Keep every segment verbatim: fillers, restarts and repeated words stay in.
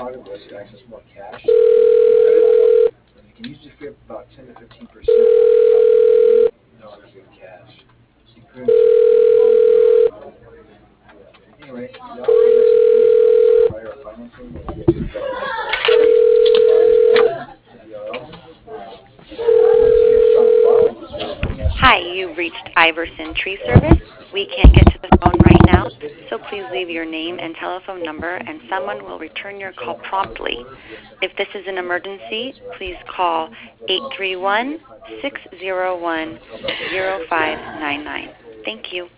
product lets you access more cash. You can usually free up about ten to fifteen percent of the dollars in cash. So you pretty much anyway, the offer is actually prior financing that you get to Hi, you've reached Iverson Tree Service. We can't get to the phone right now, so please leave your name and telephone number and someone will return your call promptly. If this is an emergency, please call eight three one, six zero one, zero five nine nine. Thank you.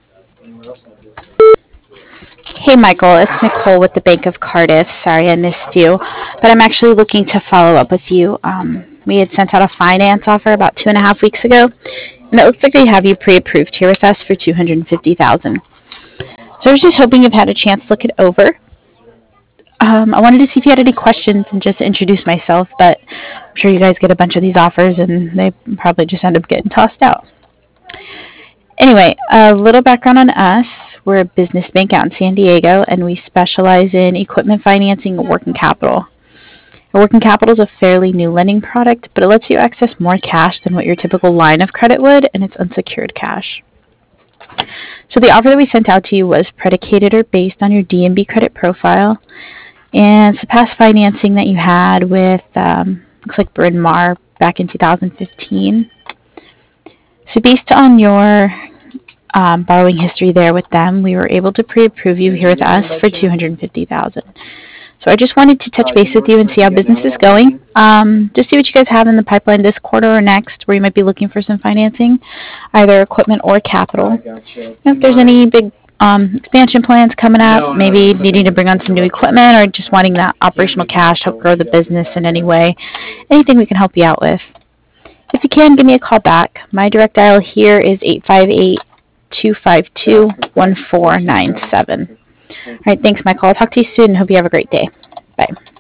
Hey Michael, it's Nicole with the Bank of Cardiff. Sorry I missed you, but I'm actually looking to follow up with you. Um, we had sent out a finance offer about two and a half weeks ago, and it looks like they have you pre-approved here with us for two hundred fifty thousand dollars. So I was just hoping you've had a chance to look it over. Um, I wanted to see if you had any questions and just introduce myself, but I'm sure you guys get a bunch of these offers and they probably just end up getting tossed out. Anyway, a little background on us. We're a business bank out in San Diego, and we specialize in equipment financing and working capital. A working capital is a fairly new lending product, but it lets you access more cash than what your typical line of credit would, and it's unsecured cash. So the offer that we sent out to you was predicated or based on your D and B credit profile, and it's the past financing that you had with, um, looks like Bryn Mawr back in two thousand fifteen. So based on your um, borrowing history there with them, we were able to pre-approve you here with us for two hundred fifty thousand dollars. So I just wanted to touch base with you and see how business is going. Um, just see what you guys have in the pipeline this quarter or next, where you might be looking for some financing, either equipment or capital. If there's any big um, expansion plans coming up, maybe needing to bring on some new equipment, or just wanting that operational cash to help grow the business in any way, anything we can help you out with. If you can, give me a call back. My direct dial here is eight five eight, two five two, one four nine seven. All right, thanks, Michael. I'll talk to you soon. Hope you have a great day. Bye.